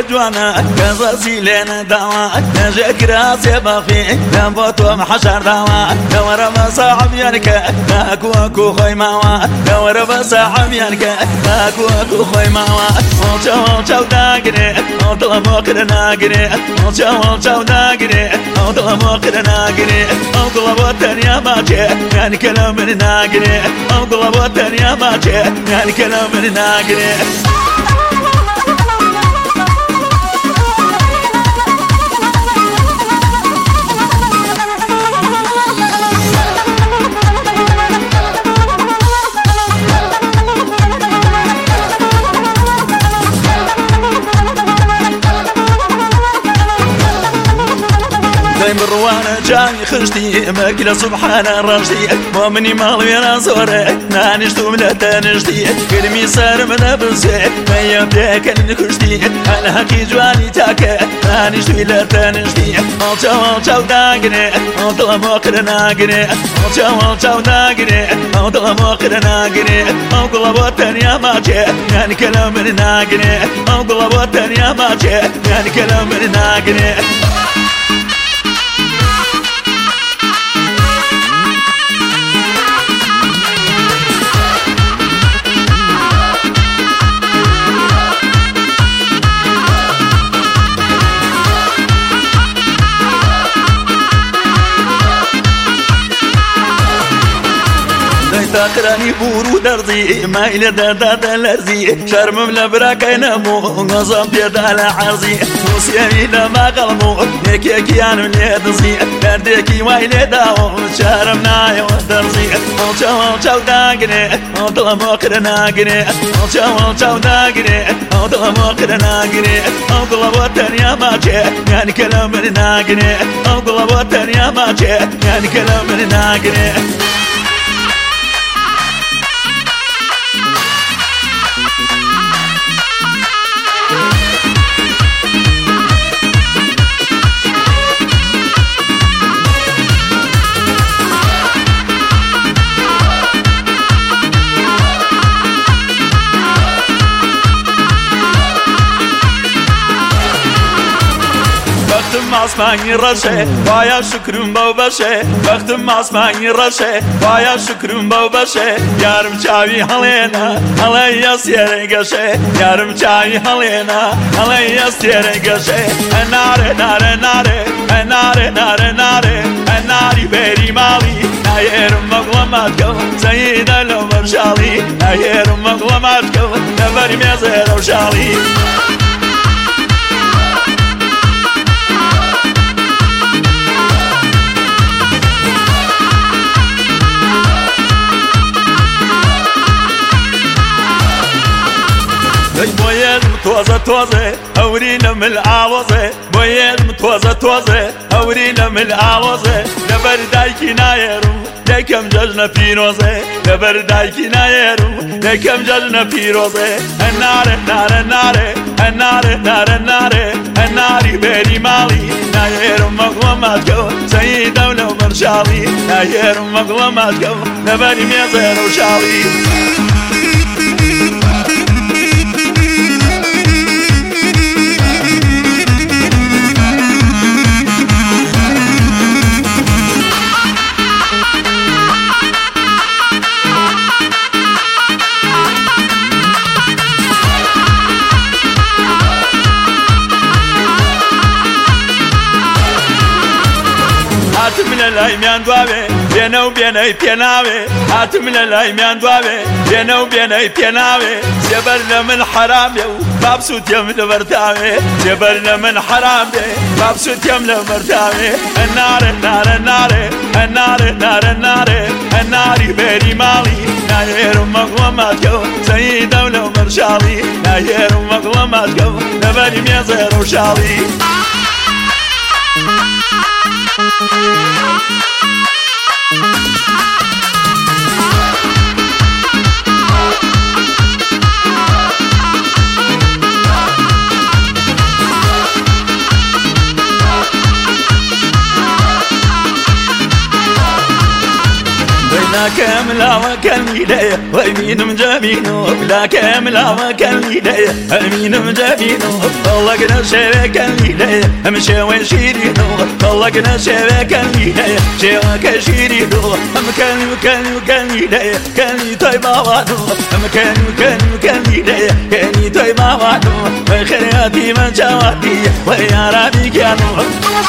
جوانا كزرسي لنا دوا نجاك راسي بخي نبوتو محشر دوا دور بصاحب ينك ناكو اكو خوي ماوا دور بصاحب ينك ناكو اكو خوي ماوا وچو داغري طلب وقرنا غري وچو داغري طلب وقرنا غري طلب الدنيا ما جاء يعني كلام ناغري طلب الدنيا ما جاء يعني كلام ناغري مروانة جاي خشتي ماكلة سبحان الرشدي مؤمني مالوي انا صوري نانشتو من التنشتي كلمي صار من ابرسي ما يبداك الكشتي انا هكي جواني تاكا نانشتو الى التنشتي اوچو داغري طلب وقرنا غري اوچو داغري طلب وقرنا غري طلب الدنيا ما جاء يعني كلام ناغري طلب الدنيا ما جاء يعني كلام ناغري تاقراني بورو درزي ما إلى دادات الأرزي شرم من براك ينمو غصب بيد على عرزي وسيامي لما قلمو يكي عن من يدزي دردكي ما إلى داو شرمنا يودرزي وچو داغري طلب وقرنا غري وچو داغري طلب وقرنا غري طلب الدنيا ما جاء يعني كلام ناغري طلب الدنيا ما جاء يعني كلام ناغري اسمعني رشه بايا شكرم بوبشه وقتم اسمعني رشه بايا شكرم بوبشه يارم چاوي هلينا هليا سيرگشه يارم چاوي هلينا هليا سيرگشه ناره ناره ناره ناره ناره ناره ناري بيري مالي نايرم مغلماتكو سيد العمر شالي نايرم مغلماتكو نبري مزير وشالي بويد متوزة أورينا من العوزة بويد متوزة أورينا من العوزة لبردايكي نايرو لكم ججنا في روزة لبردايكي نايرو لكم ججنا في روزة النار النار النار النار النار النار النار بيري مالي نايرو مغلماتكو سيد ولو مرشالي نايرو مغلماتكو نبري ميزير وشالي من الأيمان دوابي بينو بيني بيناوي هات من الأيمان دوابي بينو بيني بيناوي جبرنا من حرام يو مبسوط يم لمرتاوي جبرنا من حرام يو مبسوط يم لمرتاوي النار النار النار النار النار النار النار بيري مالي ناير مغلماتكو سيد ولو مرشالي ناير مغلماتكو نبري ميزير وشالي لا كامل وكالميداية ويمين مجابينو لا كامل وكالميداية أمين مجابينو طلقنا شبك الميداية أمشي وشيرينو طلقنا شبك الميداية شبك شيرينو أم كالميداية كالمي طيبة وادو أم كالميداية كالمي طيبة وادو وخيراتي من جواتي ويا ربي كانوا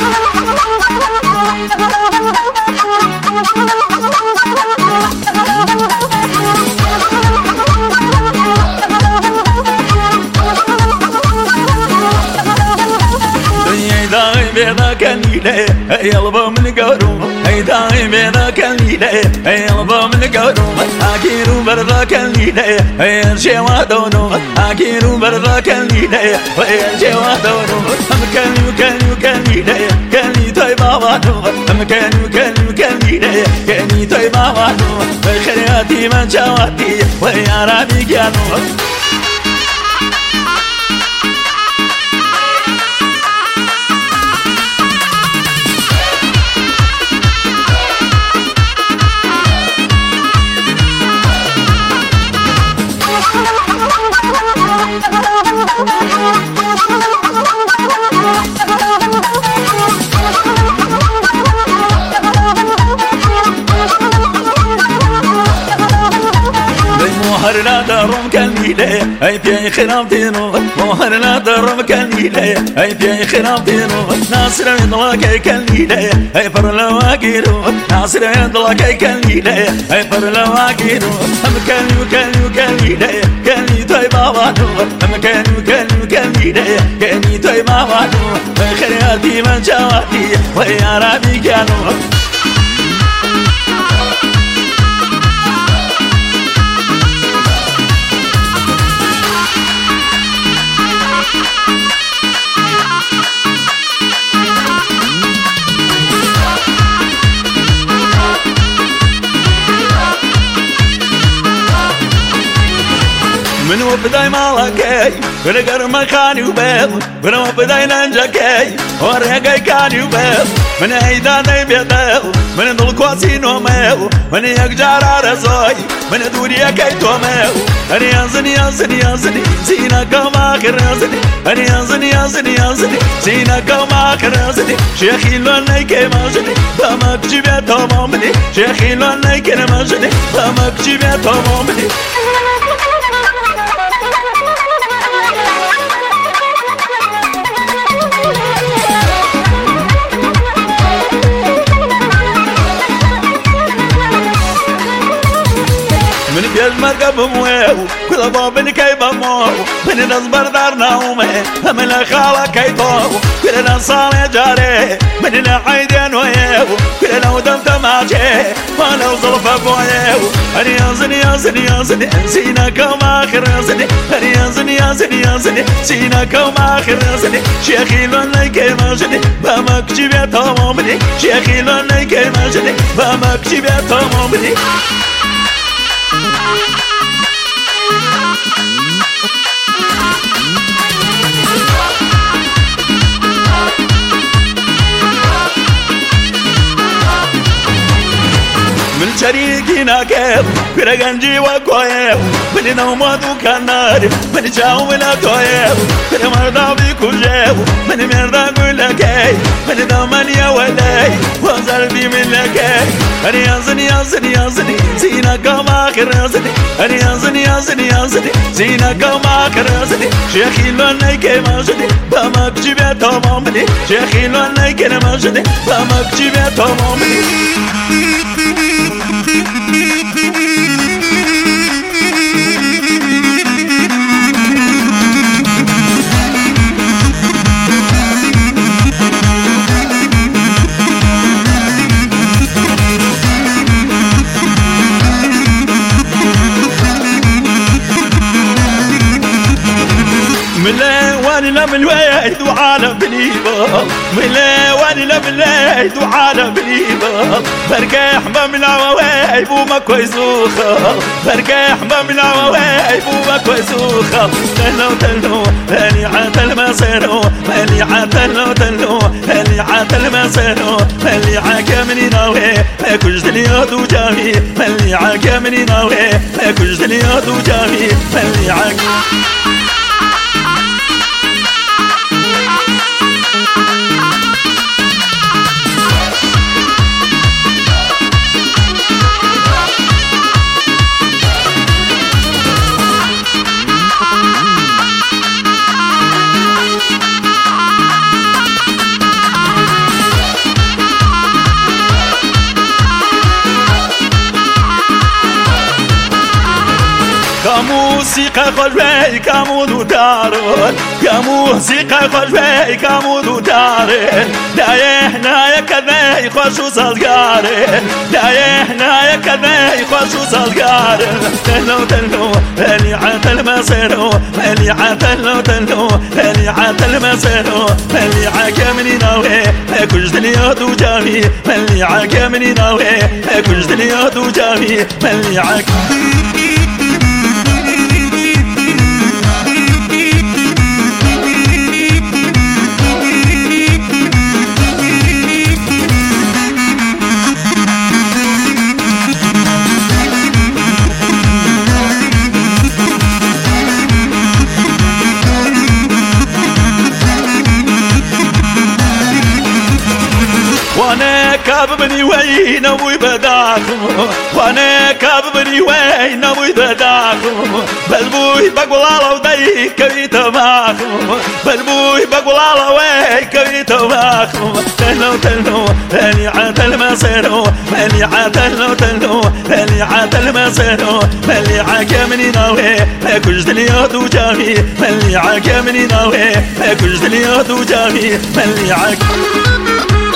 بيضا كالميلة يلبا من قارو هيدا بيضا كالميلة يلبا من قارو أكيرو برضا كالميلة يرجع ودونو أكيرو برضا كالميلة ويرجع ودونو أم كالميلة كالمي طيبة وادو أم كالميلة كالمي طيبة وادو خيراتي من جواتي ويا ربي كانوا مهر لا درم كالميلة أي في خرابتينو مهر لا درم كالميلة أي في خرابتينو ناصر يضلك كالميلة أي فرلا واقيرو ناصر يضلك كالميلة أي فرلا واقيرو أم كالميلة كالمي طيبة وادو أم كالميلة كالمي طيبة وادو خيراتي من جواتي ويا ربي كانوا من وبداي مالكي برقر مكاني وبيض من وبداي ننجكي ورقي كاني وبيض من ايدا نبيض من دلقواسي نوميو من يقجار رزوي من دوريا كي توميو أني ينزني سينا كما خرزني أني ينزني سينا كما خرزني شيخي لوني كي ماجني بامك جيبه تمامني شيخي لوني كي ماجني بامك جيبه تمامني من بيج مرقب مويو كل بابن كي بمو من نصبر دار نومي من خالة كي طو كل نصالي جاري من نعيدين ويو كل نودم تماجي ولو ظلف بويو أني ينزني سينا كما خرزني أني ينزني سينا كما خرزني شيخي لوني كي ماجني بامك جيبه تمامني شيخي لوني كي ماجني بامك جيبه تمامني من شريكنا كيف كرجنجي وكويف من نومادو كنار من جاو ولا تويف من مرضى بكوجيف من مرضى كلكي من دمانيا ولاي وزربي من لكي أني ينزني سينا كما خرزني أني ينزني سينا كما خرزني شيخي لوني كي ماجني بامك جيبه تمامني شيخي لوني كي ماجني بامك جيبه تمامني واني لم الويد وعالم بليبا ملا واني لم الويد وعالم بليبا بركاح بملا ووايب وما كويسوخا بركاح بملا ووايب وما كويسوخا تلو هاني عاتل ما سيرو هاني عاتل تلو هاني عاتل ما سيرو هاني عاكمني ناوي ما كنش اليد وجامي ملي عاك مني ناوي ما كنش اليد وجامي ملي عاك كموسيقى خربي كمود دارون كموسيقى خربي كمود دارون دايحنا يا كذا خوش وصلقارن دايحنا يا كذا خوش وصلقارن تلو تلو اللي عتل مسيرو اللي عتل تلو اللي عتل مسيرو اللي عاكمني ناوي كنت اليد وجامي اللي عاكمني ناوي كنت اليد وجامي اللي عاك وانا كاببني وين ابوي بداكم وانا كاببني وين ابوي بداكم بلبوي بقول الله ودي كبيت معكم بلبوي بقول الله وي كبيت معكم تلو تلو اللي عتل مسيرو اللي عتل تلو اللي عتل مسيرو اللي عاكمني ناوي كنت اليد وجامي اللي عاكمني ناوي كنت اليد وجامي اللي عاك